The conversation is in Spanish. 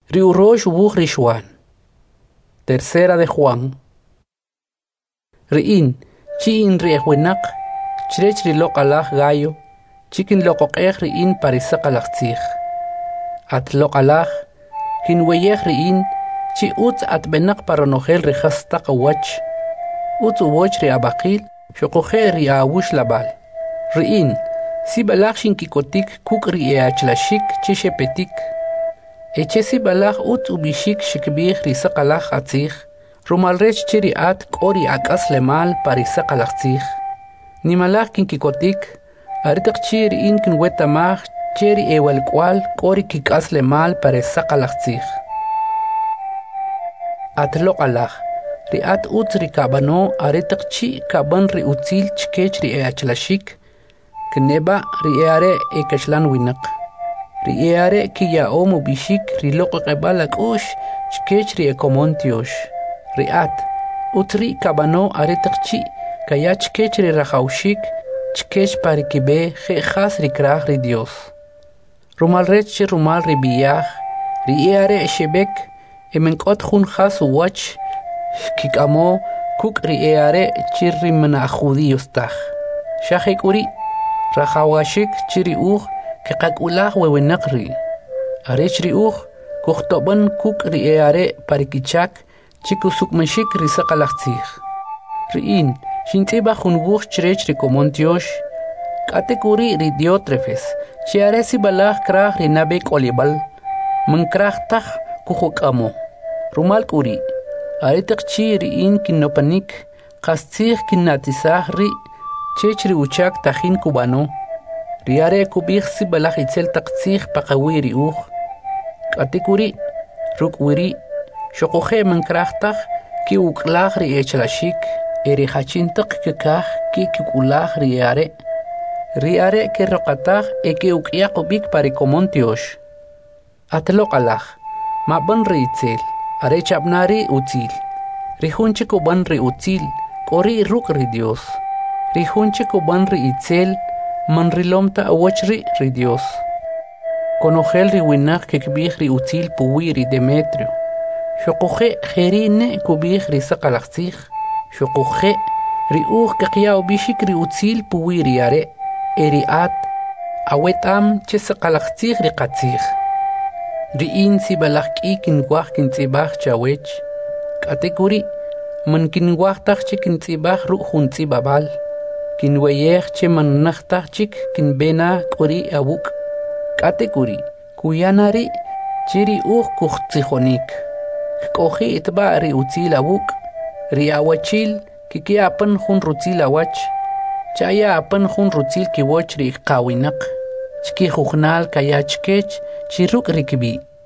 Riurosh wuj rishwan. Tercera de Juan. Riin, chiin riehwinak, chirech rilok alaj gallo, chikin lokokej riin parisak alaktzij. At lok alaj, kin weyej riin, chi utz at benak paronogel rihastak awach, utz uwoch ri abakil, shokoje ri awush labal. Riin, si balaj shinkikotik kuk ri eachlashik chishepetik. Echesi balaj utz ubishik shikbih risak alaj atzij, rumalrech chiri at kori akas lemal parisak alaktzij. Nimalaj kinkikotik, aritak chiri in kin wetamaj, cheri ewel kwal kori kikas lemal parisak alaktzij. Atlok alaj, ri at utz ri kabano aritak chi kaban ri utzil chkech ri eachlashik, kneba ri eare ekashlan winak. Ri eare ki ya omu bishik ri loko qebal akush chkech ri ekomontiosh. Ri at utri kabano aritak chi kaya chkech ri rajaushik chkech parikibe khas ri kraj ri Dios. Rumal rech rumal ri biyaj ri eare shebek emenkot jun khas uwach kikamo kuk ri eare chirri mana judíos taj. Shahek uri rajawashik chiri uj kaqakulaj wewenak ri. Arech ri uj kuhtoban kuk ri eare parikichak chikusukmashik ri sakalaktzij. Riin shintziba jun wuj chirech ri komontiosh katekuri ri Diótrefes chiaresi balaj kraj ri nabek olibal man kraj taj kujokamo. Rumal kuri aritak chi riin kinopanik qastzij kinatizaj ri chech ri uchak tajin kubano. Riare kubij si balaj itzel taqtzij paqawi ri uj. Katekuri rukwiri shokoje man kraj taj ki uklaj ri echlashik eri hachintak kikaj ki kikulaj riare. Riare ke roqataj eke ukyaq ubik parikomontiosh. Atlok alaj, maban ri itzel, are chabnari utzil. Rihunche kuban ri utzil, kori ruk ri Dios. Rihunche kuban ri itzel, man rilomta awachri ri Dios. Konogel ri winak kekbij ri utzil puwi ri Demetrio. Shokoje jerine kubij ri sakalaktzij. Shokoje ri uj kakya ubishik ri utzil puwi ri are. Eri at awetam che sakalaktzij ri qatzij. Riin si balaj k'i kinwaj kintzibaj chawech. Katekuri man kinwaj taj che kintzibaj ru jun tzibabal. Kinweyej che man najtaj chik kinbena k'uri awuk. Katekuri kuyanari chiri uj kujtzijonik. K'oji itba ri utzil awuk. Ri awachil kikiapan jun rutzil awach. Chaya apan jun rutzil kiwoch ri qawinak. Chki jujnal kaya chkech chiruk rikibi.